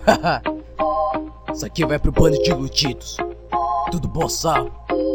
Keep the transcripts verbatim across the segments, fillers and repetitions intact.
Haha. Isso aqui vai pro bando de iludidos. Tudo bom, Sal?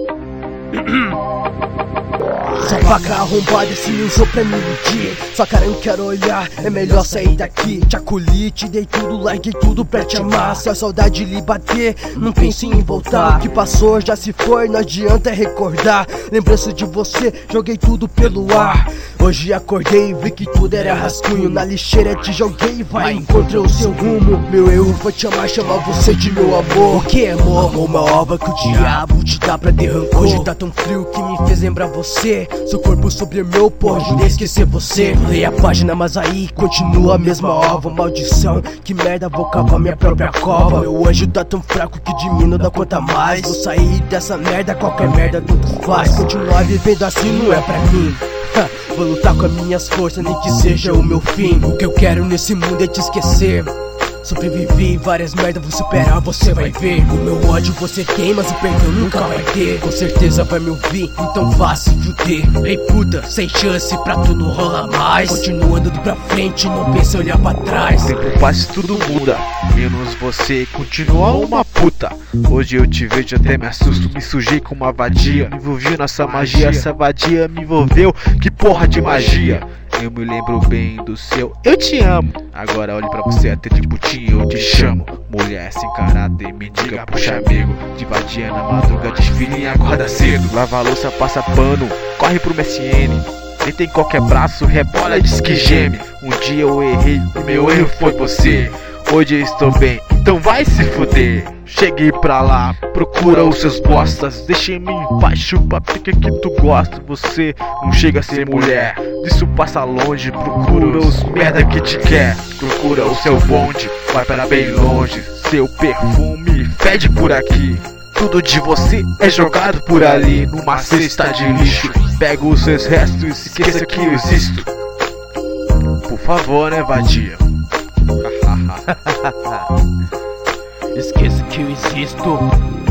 Sua vaca arrombada se usou pra me iludir. Sua cara eu não quero olhar, é melhor sair daqui. Te acolhi, te dei tudo, larguei tudo pra te amar. Se a saudade lhe bater, não pense em voltar. O que passou já se foi, não adianta recordar. Lembrança de você, joguei tudo pelo ar. Hoje acordei e vi que tudo era rascunho. Na lixeira te joguei e vai encontrar o seu rumo. Meu erro foi te amar, chamar você de meu amor. O que é amor? Uma ova que o diabo te dá pra ter rancor. Hoje tá tão frio que me fez lembrar você. Seu corpo sobre o meu, porra, jurei esquecer você. Leia a página, mas aí continua a mesma ova. Maldição, que merda, vou cavar minha própria cova. Meu anjo tá tão fraco que de mim não dá conta mais. Vou sair dessa merda, qualquer merda tanto faz. Continuar vivendo assim não é pra mim. Vou lutar com as minhas forças, nem que seja o meu fim. O que eu quero nesse mundo é te esquecer. Sobrevivi várias merdas, vou superar, você vai ver. O meu ódio você tem, mas o perdão nunca vai ter. Com certeza vai me ouvir, então vá se fuder. Ei puta, sem chance pra tu não rolar mais. Continua andando pra frente, não pensa em olhar pra trás. O tempo passa e tudo muda, menos você continua uma puta. Hoje eu te vejo até me assusto, me sujei com uma vadia. Me envolvi nessa magia, essa vadia me envolveu, que porra de magia. Eu me lembro bem do seu eu te amo. Agora olhe pra você até de putinho eu te chamo. Mulher sem caráter, mendiga, puxa amigo. De vadia na madruga, desfile e acorda cedo. Lava a louça, passa pano, corre pro M S N. Deita em qualquer braço, rebola e diz que geme. Um dia eu errei e meu erro foi você. Hoje eu estou bem, então vai se fuder. Cheguei pra lá, procura os seus bostas. Deixa-me em paz, chupa pica que tu gosta. Você não chega a ser mulher, disso passa longe. Procura os merda que te quer. Procura o seu bonde, vai para bem longe. Seu perfume fede por aqui. Tudo de você é jogado por ali, numa cesta de lixo. Pega os seus restos e esqueça que eu existo. Por favor, né, vadia? Esqueça que eu existo.